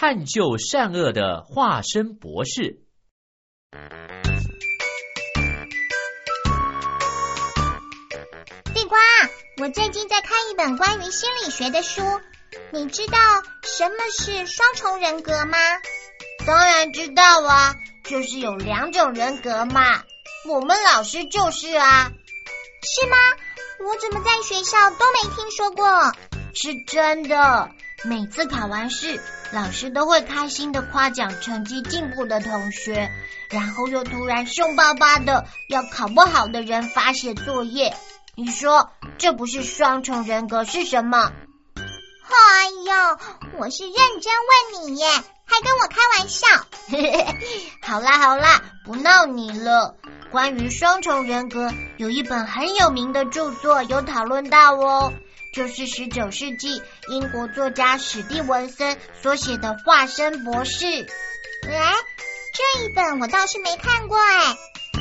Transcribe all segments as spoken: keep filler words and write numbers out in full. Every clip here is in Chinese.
探究善恶的化身博士。 地瓜，我最近在看一本关于心理学的书，你知道什么是双重人格吗？ 当然知道啊，就是有两种人格嘛。我们老师就是啊。 是吗？我怎么在学校都没听说过？ 是真的，每次考完试，老师都会开心地夸奖成绩进步的同学，然后又突然凶巴巴的要考不好的人罚写作业。你说这不是双重人格是什么？ 哎呦，我是认真问你耶，还跟我开玩笑。 好啦好啦，不闹你了。关于双重人格，有一本很有名的著作有讨论到哦，就是十九世纪英国作家史蒂文森所写的《化身博士》。 哎，这一本我倒是没看过哎。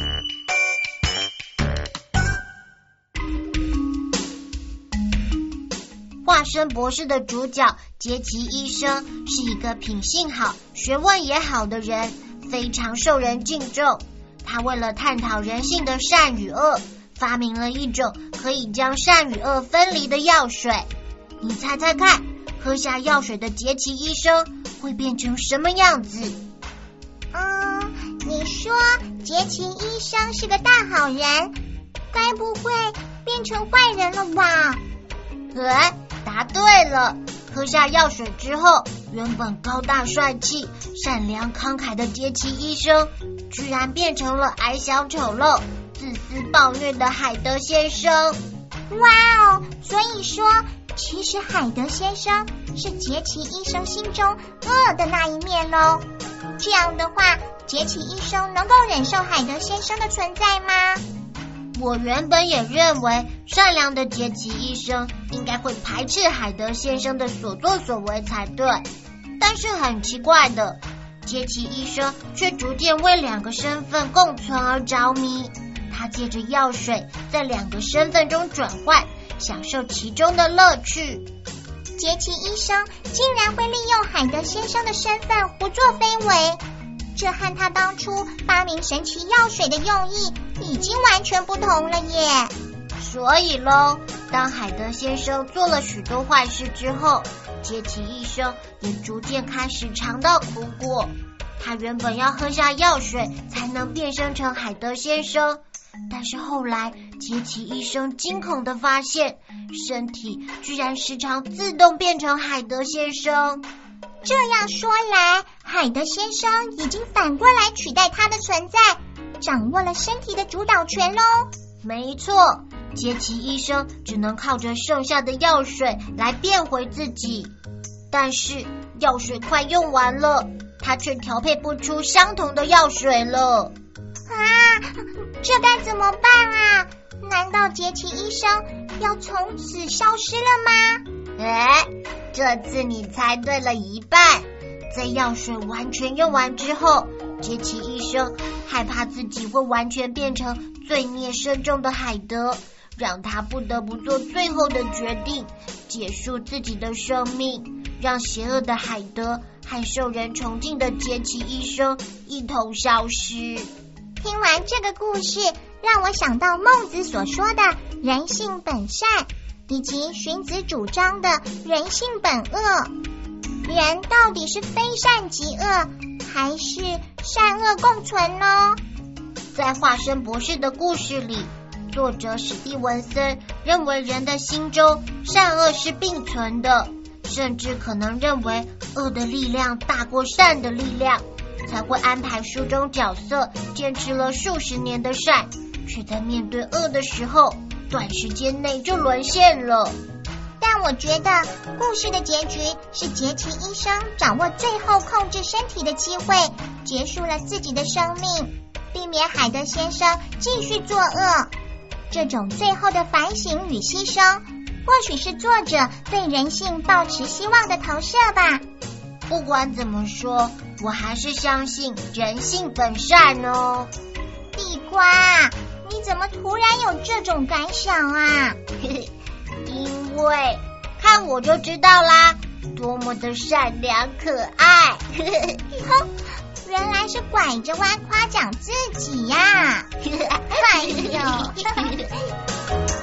化身博士的主角杰奇医生是一个品性好、学问也好的人，非常受人敬重。他为了探讨人性的善与恶，发明了一种可以将善与恶分离的药水。你猜猜看，喝下药水的杰奇医生会变成什么样子？ 嗯，你说杰奇医生是个大好人，该不会变成坏人了吧？ 哎，答对了。喝下药水之后，原本高大帅气、善良慷慨的杰奇医生，居然变成了矮小丑陋、自私暴虐的海德先生。 哇哦！所以说，其实海德先生是杰奇医生心中恶的那一面咯。这样的话，杰奇医生能够忍受海德先生的存在吗？ 我原本也认为善良的杰奇医生应该会排斥海德先生的所作所为才对，但是很奇怪的，杰奇医生却逐渐为两个身份共存而着迷。他借着药水在两个身份中转换，享受其中的乐趣。 杰奇医生竟然会利用海德先生的身份胡作非为，这和他当初发明神奇药水的用意已经完全不同了耶。 所以咯，当海德先生做了许多坏事之后，杰奇医生也逐渐开始尝到苦果。他原本要喝下药水才能变身成海德先生，但是后来杰奇医生惊恐地发现，身体居然时常自动变成海德先生。 这样说来，海德先生已经反过来取代他的存在，掌握了身体的主导权咯。 没错，杰奇医生只能靠着剩下的药水来变回自己。但是药水快用完了，他却调配不出相同的药水了。 啊，这该怎么办啊？难道杰奇医生要从此消失了吗？ 哎，这次你猜对了一半。在药水完全用完之后，杰奇医生害怕自己会完全变成罪孽深重的海德，让他不得不做最后的决定，结束自己的生命，让邪恶的海德和受人崇敬的杰奇医生一同消失。 听完这个故事，让我想到孟子所说的人性本善，以及荀子主张的人性本恶。人到底是非善即恶，还是善恶共存呢？ 在化身博士的故事里，作者史蒂文森认为人的心中善恶是并存的，甚至可能认为恶的力量大过善的力量，才会安排书中角色坚持了数十年的善，却在面对恶的时候，短时间内就沦陷了。 但我觉得故事的结局是杰奇医生掌握最后控制身体的机会，结束了自己的生命，避免海德先生继续作恶。这种最后的反省与牺牲，或许是作者对人性抱持希望的投射吧。 不管怎么说，我还是相信人性本善哦。 地瓜，你怎么突然有这种感想啊？ 因为看我就知道啦， 多么的善良可爱。 哼，原来是拐着弯夸奖自己呀！哎呦。